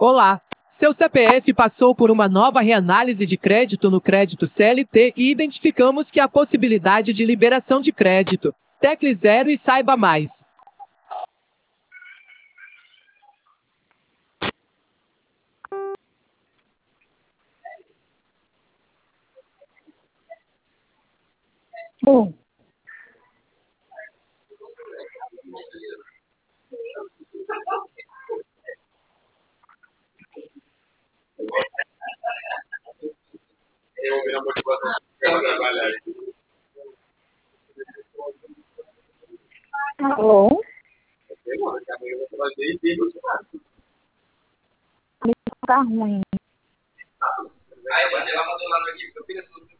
Olá! Seu CPF passou por uma nova reanálise de crédito no crédito CLT e identificamos que há possibilidade de liberação de crédito. Tecle 0 e saiba mais. Bom, alô? Tá ruim.